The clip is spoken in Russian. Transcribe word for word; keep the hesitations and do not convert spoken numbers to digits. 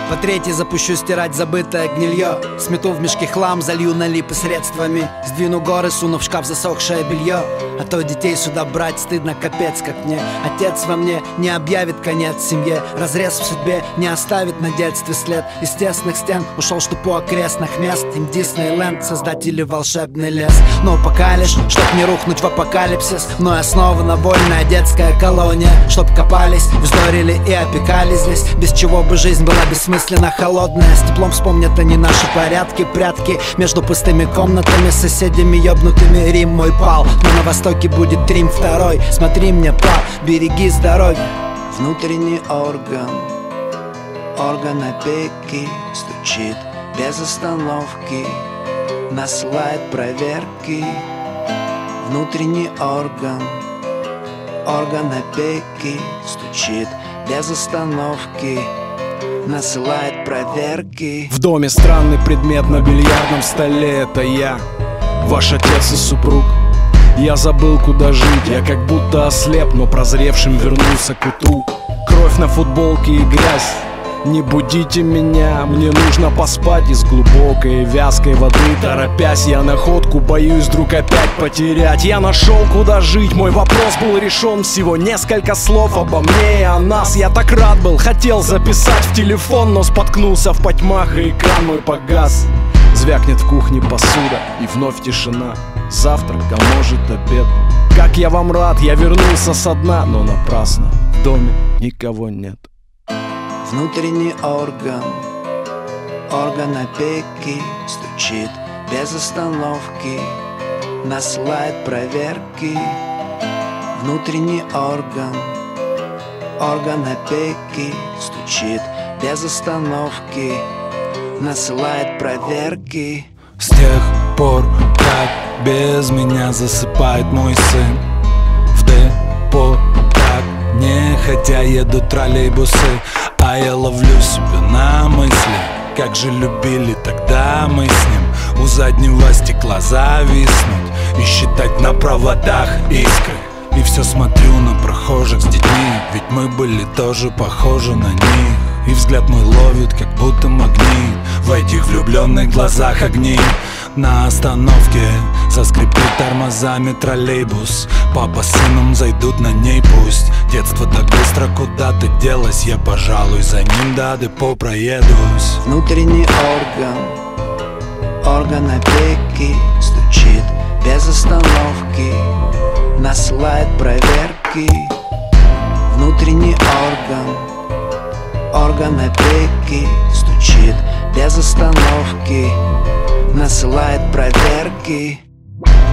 По третьей запущу стирать забытое гнилье. Смету в мешке хлам, залью на липы средствами. Сдвину горы, суну в шкаф засохшее белье. А то детей сюда брать стыдно, капец как мне. Отец во мне не объявит конец семье. Разрез в судьбе не оставит на детстве след. Из тесных стен ушел штупу окрестных мест. Им Диснейленд, создатели волшебный лес. Но пока лишь, чтоб не рухнуть в апокалипсис, мной основана вольная детская колония. Чтоб копались, вздорили и опекали здесь. Без чего бы жизнь была бессмысленно холодная. С теплом вспомнят они наши порядки, прятки между пустыми комнатами, соседями ёбнутыми. Рим мой пал, но на востоке будет Рим второй. Смотри мне, па, береги здоровье. Внутренний орган, орган опеки стучит без остановки, насылает проверки. Внутренний орган, орган опеки стучит без остановки, насылает проверки. В доме странный предмет на бильярдном столе. Это я, ваш отец и супруг. Я забыл, куда жить, я как будто ослеп, но прозревшим вернулся к утру. Кровь на футболке и грязь. Не будите меня, мне нужно поспать. Из глубокой и вязкой воды торопясь, я находку боюсь вдруг опять потерять. Я нашел, куда жить, мой вопрос был решен. Всего несколько слов обо мне и о нас. Я так рад был, хотел записать в телефон, но споткнулся в потьмах, и экран мой погас. Звякнет в кухне посуда, и вновь тишина. Завтрак, а может обед. Как я вам рад, я вернулся со дна, но напрасно, в доме никого нет. Внутренний орган, орган опеки стучит без остановки, насылает проверки. Внутренний орган, орган опеки стучит без остановки, насылает проверки. С тех пор, как без меня засыпает мой сын, в депо так нехотя едут троллейбусы, а я ловлю себя на мысли, как же любили тогда мы с ним у заднего стекла зависнуть и считать на проводах искры. И все смотрю на прохожих с детьми, ведь мы были тоже похожи на них. И взгляд мой ловит, как будто магнит, в этих влюбленных глазах огни. На остановке заскрипит тормозами троллейбус, папа с сыном зайдут на ней пусть. Детство так быстро куда-то делось, я, пожалуй, за ним до депо проедусь. Внутренний орган, орган опеки стучит без остановки, насылает проверки. Внутренний орган, орган опеки стучит без остановки, насылает проверки.